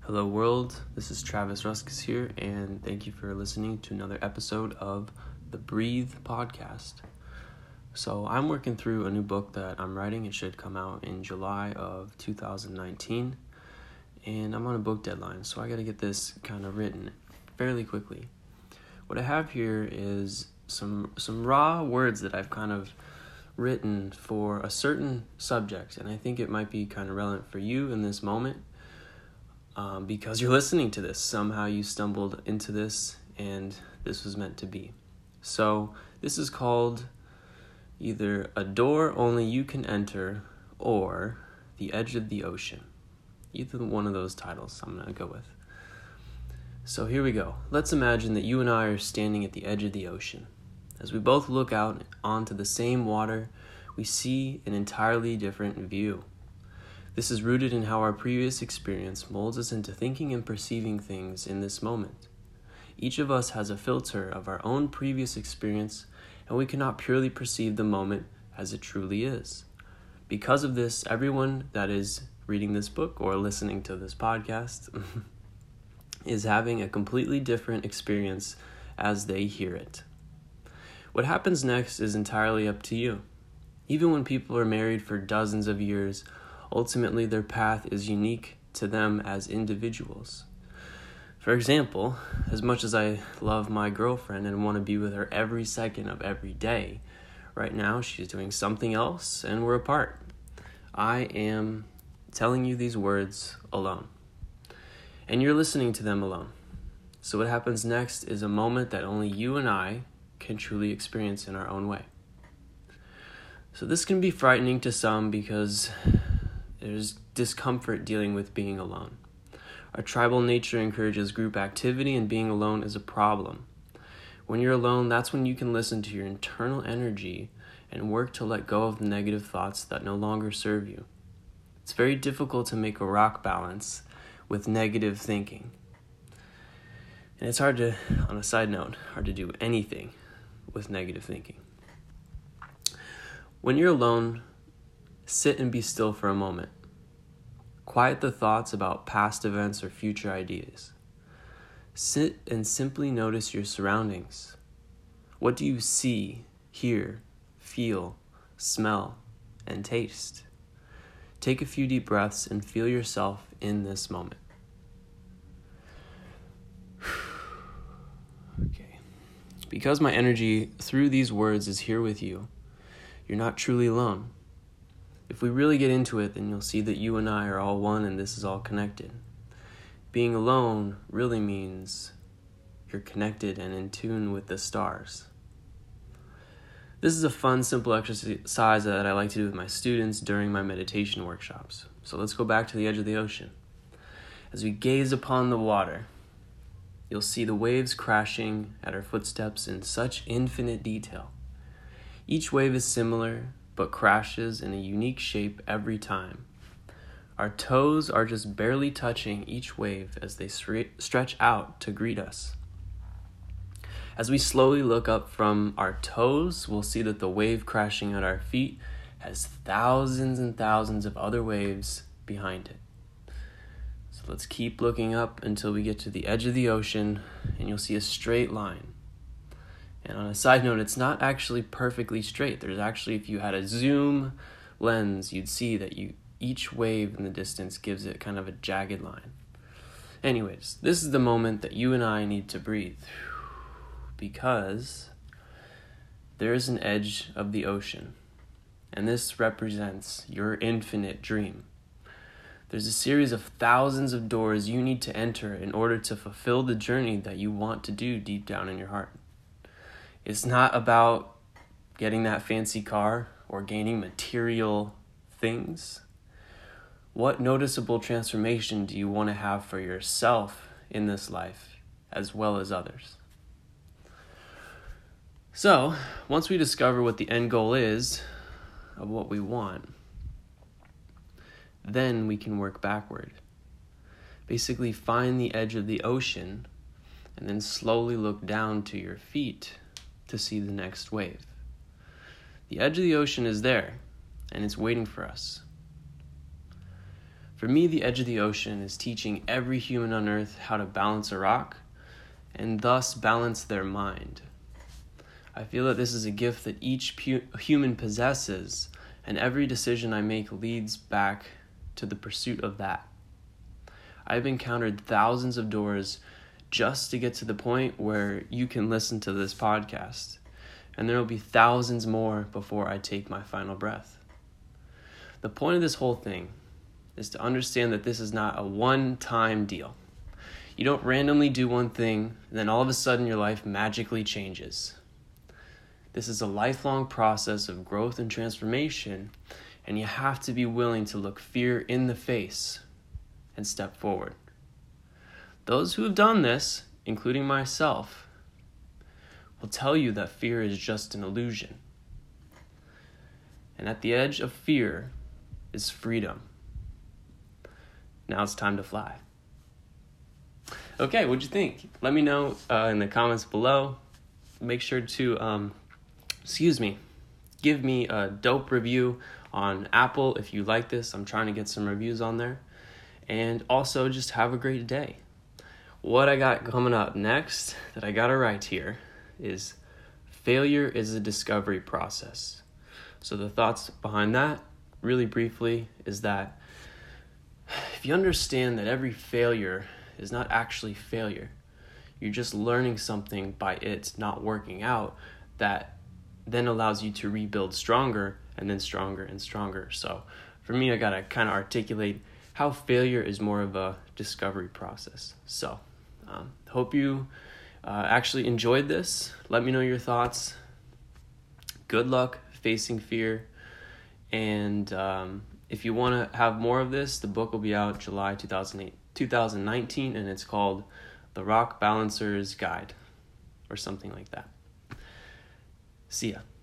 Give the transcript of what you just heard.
Hello world, this is Travis Ruskus here, and thank you for listening to another episode of the Breathe podcast. So I'm working through a new book that I'm writing. It should come out in July of 2019, and I'm on a book deadline, so I got to get this kind of written fairly quickly. What I have here is some raw words that I've kind of written for a certain subject, and I think it might be kind of relevant for you in this moment. Because you're listening to this. Somehow you stumbled into this and this was meant to be. So this is called either A Door Only You Can Enter or The Edge of the Ocean. Either one of those titles I'm going to go with. So here we go. Let's imagine that you and I are standing at the edge of the ocean. As we both look out onto the same water, we see an entirely different view. This is rooted in how our previous experience molds us into thinking and perceiving things in this moment. Each of us has a filter of our own previous experience, and we cannot purely perceive the moment as it truly is. Because of this, everyone that is reading this book or listening to this podcast is having a completely different experience as they hear it. What happens next is entirely up to you. Even when people are married for dozens of years, ultimately, their path is unique to them as individuals. For example, as much as I love my girlfriend and want to be with her every second of every day, right now she's doing something else and we're apart. I am telling you these words alone, and you're listening to them alone. So what happens next is a moment that only you and I can truly experience in our own way. So this can be frightening to some because there's discomfort dealing with being alone. Our tribal nature encourages group activity, and being alone is a problem. When you're alone, that's when you can listen to your internal energy and work to let go of the negative thoughts that no longer serve you. It's very difficult to make a rock balance with negative thinking. And it's hard to, on a side note, hard to do anything with negative thinking. When you're alone, sit and be still for a moment. Quiet the thoughts about past events or future ideas. Sit and simply notice your surroundings. What do you see, hear, feel, smell, and taste? Take a few deep breaths and feel yourself in this moment. Okay. Because my energy through these words is here with you, you're not truly alone. If we really get into it, then you'll see that you and I are all one and this is all connected. Being alone really means you're connected and in tune with the stars. This is a fun, simple exercise that I like to do with my students during my meditation workshops. So let's go back to the edge of the ocean. As we gaze upon the water, you'll see the waves crashing at our footsteps in such infinite detail. Each wave is similar, but crashes in a unique shape every time. Our toes are just barely touching each wave as they stretch out to greet us. As we slowly look up from our toes, we'll see that the wave crashing at our feet has thousands and thousands of other waves behind it. So let's keep looking up until we get to the edge of the ocean, and you'll see a straight line. And on a side note, it's not actually perfectly straight. There's actually, if you had a zoom lens, you'd see that each wave in the distance gives it kind of a jagged line. Anyways, this is the moment that you and I need to breathe, because there is an edge of the ocean, and this represents your infinite dream. There's a series of thousands of doors you need to enter in order to fulfill the journey that you want to do deep down in your heart. It's not about getting that fancy car or gaining material things. What noticeable transformation do you want to have for yourself in this life, as well as others? So, once we discover what the end goal is of what we want, then we can work backward. Basically, find the edge of the ocean and then slowly look down to your feet to see the next wave. The edge of the ocean is there, and it's waiting for us. For me, the edge of the ocean is teaching every human on earth how to balance a rock and thus balance their mind. I feel that this is a gift that each human possesses, and every decision I make leads back to the pursuit of that. I've encountered thousands of doors just to get to the point where you can listen to this podcast, and there will be thousands more before I take my final breath. The point of this whole thing is to understand that this is not a one-time deal. You don't randomly do one thing, and then all of a sudden your life magically changes. This is a lifelong process of growth and transformation, and you have to be willing to look fear in the face and step forward. Those who have done this, including myself, will tell you that fear is just an illusion. And at the edge of fear is freedom. Now it's time to fly. Okay, what'd you think? Let me know in the comments below. Make sure to, give me a dope review on Apple if you like this. I'm trying to get some reviews on there. And also just have a great day. What I got coming up next that I gotta write here is failure is a discovery process. So the thoughts behind that, really briefly, is that if you understand that every failure is not actually failure, you're just learning something by it not working out, that then allows you to rebuild stronger and then stronger and stronger. So for me, I gotta kind of articulate how failure is more of a discovery process. So hope you actually enjoyed this. Let me know your thoughts. Good luck facing fear. And if you want to have more of this, the book will be out July 2019, and it's called The Rock Balancer's Guide or something like that. See ya.